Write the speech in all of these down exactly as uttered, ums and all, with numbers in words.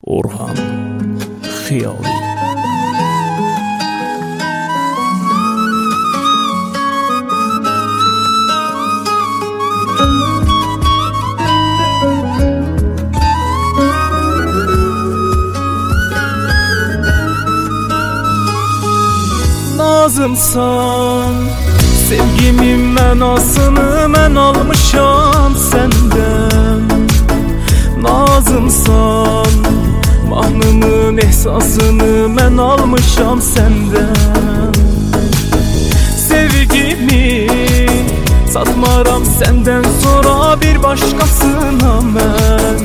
Orhan Xiyali. Nazımsan, sevgimin mənasını mən almışam səndən. Nazımsan, mahnımın ehsasını mən almışam səndən. Sevgimi satmaram səndən sonra bir başqasına mən.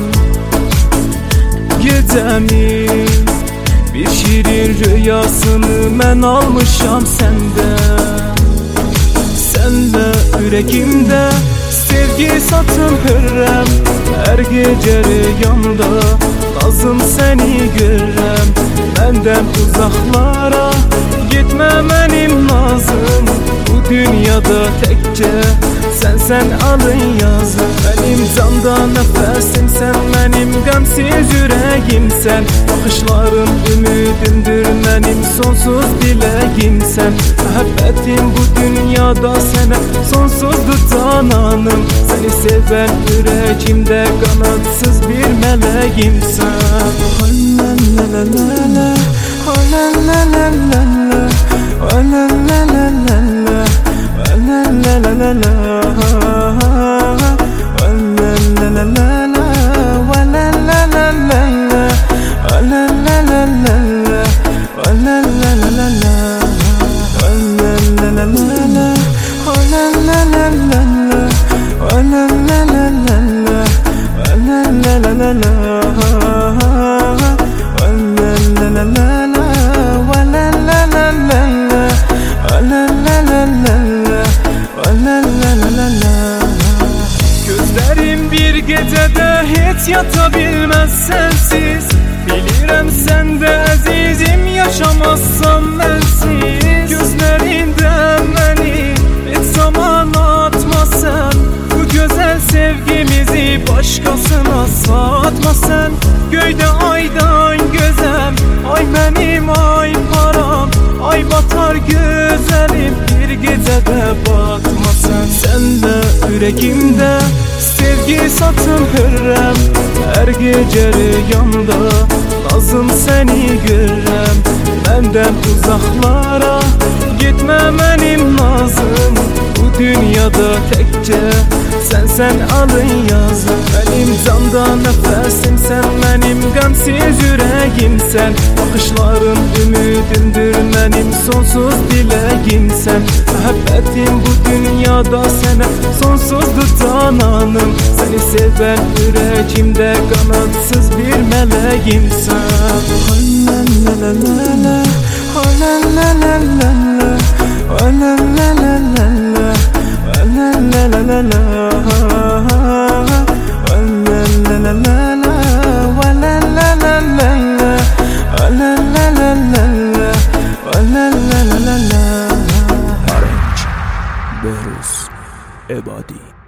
Gecəmi, bir şirin rüyasını mən almışam səndən. Sənlə ürəyimdə sevgi satın hürrəm. Hər gecə rüyamda lazım səni görürəm. Məndən uzaqlara getmə mənim nazım. Bu dünyada təkcə sən sən alın yazım. Mənim canda nəfəsimsən, mənim qəmsiz ürəyimsən. Baxışların ümidimdir, mənim sonsuz diləyimsən. Məhəbbətim bu dünyada sənə sonsuzdur cananım. Səni sevən ürəyimdə qanadsız bir mələyimsən. La-la-la-la-la, la-la-la-la-la, la-la-la-la-la, la-la-la-la-la, gözlərim bir gecədə heç yata bilməz sənsiz. Bilirəm sən də əzizim yaşamazsan mənsiz. Gözlərində məni heç zaman atma sən. Bu gözəl sevgimizi başqasına satma sən. Göydə aydan gözəm, ay mənim ay param. Ay batar gözəlim, bir gecədə batma sən. Sənlə ürəyimdə sevgi satın hürrəm. Hər gecə rüyamda lazım səni görürəm. Məndən uzaqlara getmə mənim nazım. Bu dünyada təkcə sən sən alın yazım. Mənim canda nəfəsimsən, mənim qəmsiz ürəyimsən. Baxışların ümidimdir, mənim sonsuz diləyimsən. Məhəbbətim bu dünyada sənə sonsuzdur cananım. Səni sevən ürəyimdə qanadsız bir mələyimsən. La-la-la-la-la, la-la-la-la-la, la-la-la-la-la, la-la-la-la-la, Behruz Ebadi.